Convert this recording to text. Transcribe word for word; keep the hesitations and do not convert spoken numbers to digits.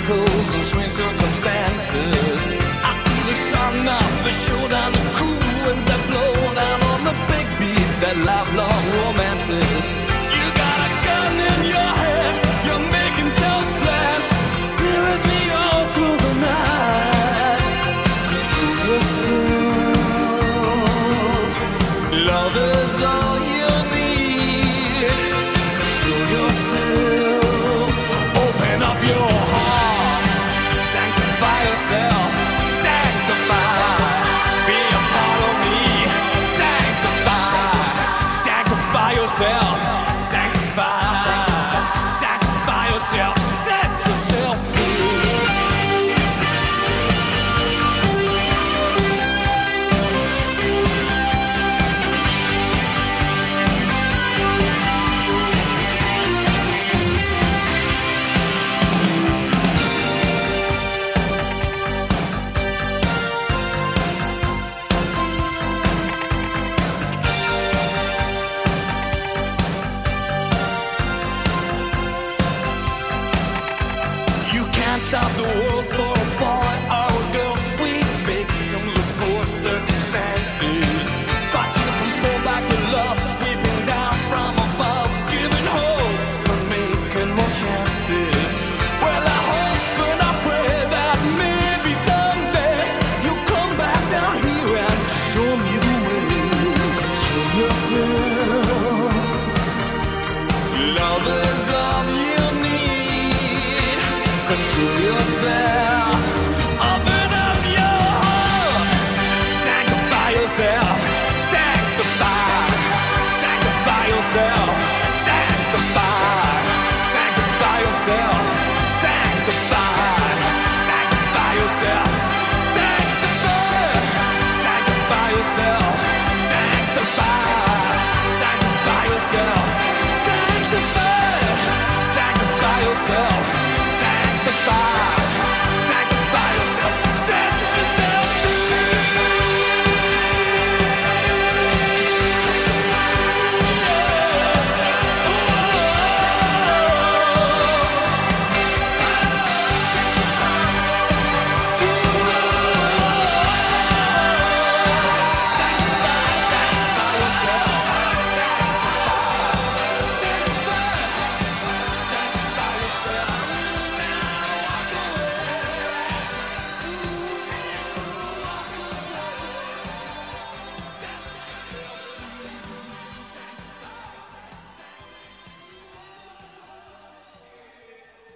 miracles and strange circumstances. I see the sun up, the showdown, the cool winds that blow down on the big beat, that lifelong romances. You got a gun in your head, you're making self-plans, steer with me all through the night. Control yourself, love is all you need. Control yourself, open up your heart, sanctify yourself, sanctify, be a part of me, sanctify, sanctify yourself, sanctify, sanctify yourself, set yourself free. You can't stop the world for a boy or a girl, sweet victims of poor circumstances. But you can pull back the love sweeping down from above, giving hope and making more chances. Well, I hope and I pray that maybe someday you'll come back down here and show me the way. Control yourself, love is all you need. Control yourself.